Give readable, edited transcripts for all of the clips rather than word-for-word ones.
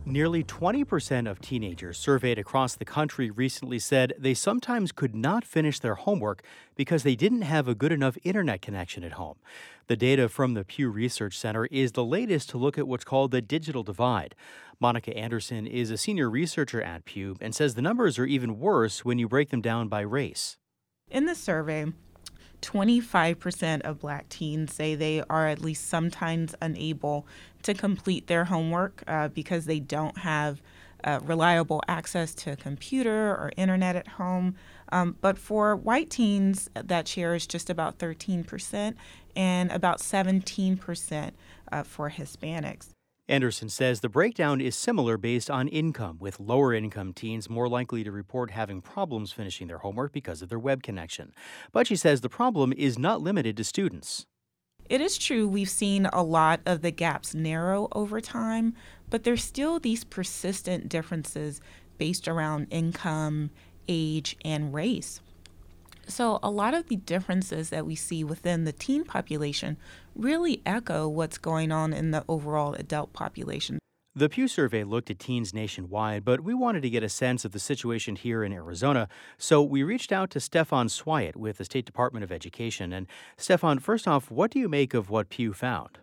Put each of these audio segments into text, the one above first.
Nearly 20% of teenagers surveyed across the country recently said they sometimes could not finish their homework because they didn't have a good enough internet connection at home. The data from the Pew Research Center is the latest to look at what's called the digital divide. Monica Anderson is a senior researcher at Pew and says the numbers are even worse when you break them down by race. In the survey, 25% of Black teens say they are at least sometimes unable to complete their homework because they don't have reliable access to a computer or internet at home. But for white teens, that share is just about 13% and about 17% for Hispanics. Anderson says the breakdown is similar based on income, with lower income teens more likely to report having problems finishing their homework because of their web connection. But she says the problem is not limited to students. It is true we've seen a lot of the gaps narrow over time, but there's still these persistent differences based around income, age, and race. So a lot of the differences that we see within the teen population really echo what's going on in the overall adult population. The Pew survey looked at teens nationwide, but we wanted to get a sense of the situation here in Arizona, so we reached out to Stefan Swyatt with the State Department of Education. And Stefan, first off, what do you make of what Pew found?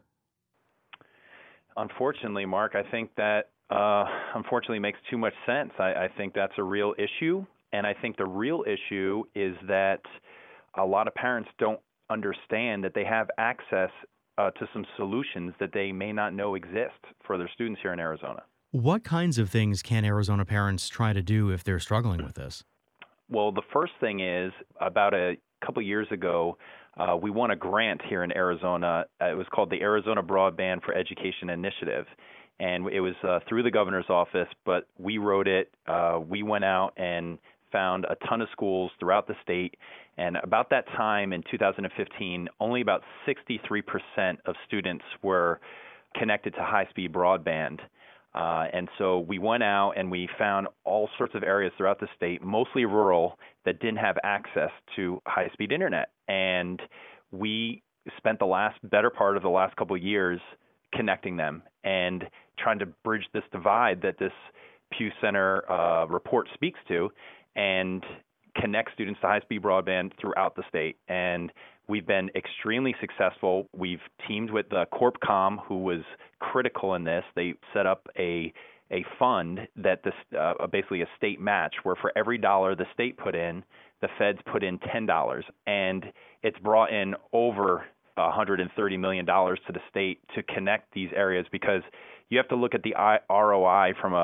Unfortunately, Mark, I think that unfortunately makes too much sense. I think that's a real issue. And I think the real issue is that a lot of parents don't understand that they have access to some solutions that they may not know exist for their students here in Arizona. What kinds of things can Arizona parents try to do if they're struggling with this? Well, the first thing is about a couple years ago, we won a grant here in Arizona. It was called the Arizona Broadband for Education Initiative. And it was through the governor's office, but we wrote it. We went out and found a ton of schools throughout the state. And about that time in 2015, only about 63% of students were connected to high-speed broadband. And so we went out and we found all sorts of areas throughout the state, mostly rural, that didn't have access to high-speed internet. And we spent the better part of the last couple of years connecting them and trying to bridge this divide that this Pew Center report speaks to, and connect students to high-speed broadband throughout the state. And we've been extremely successful. We've teamed with the CorpCom, who was critical in this. They set up a fund that basically a state match, where for every dollar the state put in, the feds put in $10. And it's brought in over $130 million to the state to connect these areas, because you have to look at the ROI from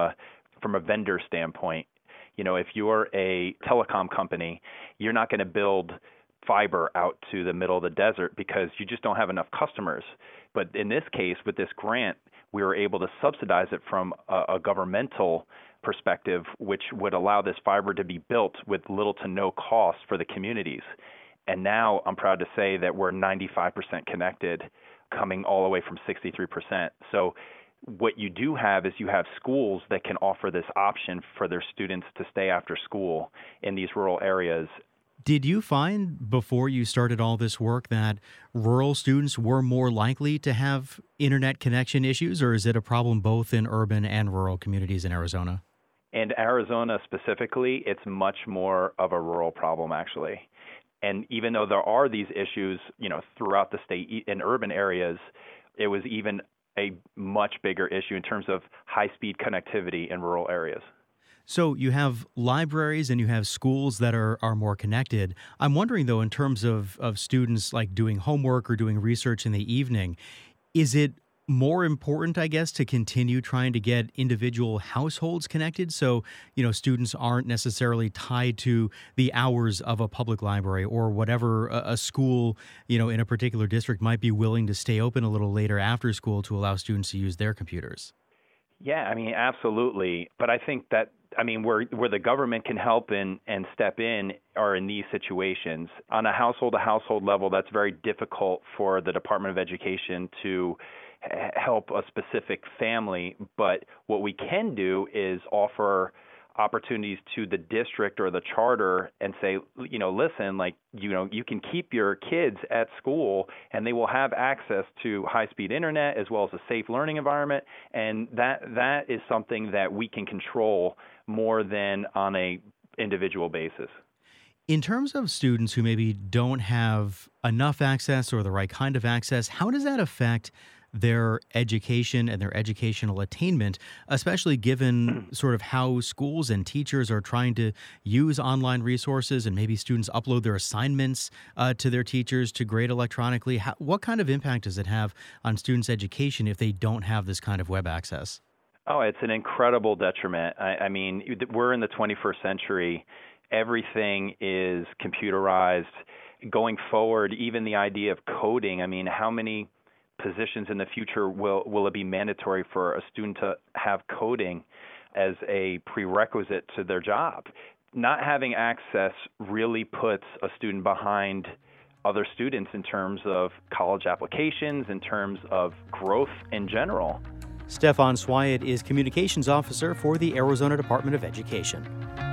a vendor standpoint. You know, if you're a telecom company, you're not going to build fiber out to the middle of the desert because you just don't have enough customers. But in this case, with this grant, we were able to subsidize it from a governmental perspective, which would allow this fiber to be built with little to no cost for the communities. And now I'm proud to say that we're 95% connected, coming all the way from 63%. So what you do have is you have schools that can offer this option for their students to stay after school in these rural areas. Did you find before you started all this work that rural students were more likely to have internet connection issues, or is it a problem both in urban and rural communities in Arizona? In Arizona specifically, it's much more of a rural problem, actually. And even though there are these issues, throughout the state in urban areas, it was even a much bigger issue in terms of high-speed connectivity in rural areas. So you have libraries and you have schools that are more connected. I'm wondering, though, in terms of students like doing homework or doing research in the evening, is it more important, I guess, to continue trying to get individual households connected so, students aren't necessarily tied to the hours of a public library or whatever a school, in a particular district might be willing to stay open a little later after school to allow students to use their computers? Yeah, absolutely. But I think that, where the government can help and step in are in these situations. On a household-to-household level, that's very difficult for the Department of Education to help a specific family. But what we can do is offer opportunities to the district or the charter and say, listen, you can keep your kids at school and they will have access to high-speed internet as well as a safe learning environment. And that is something that we can control more than on a individual basis. In terms of students who maybe don't have enough access or the right kind of access, how does that affect their education and their educational attainment, especially given sort of how schools and teachers are trying to use online resources and maybe students upload their assignments to their teachers to grade electronically? What kind of impact does it have on students' education if they don't have this kind of web access? Oh, it's an incredible detriment. I mean, we're in the 21st century. Everything is computerized. Going forward, even the idea of coding, I mean, how many positions in the future will it be mandatory for a student to have coding as a prerequisite to their job? Not having access really puts a student behind other students in terms of college applications, in terms of growth in general. Stefan Swyatt is Communications Officer for the Arizona Department of Education.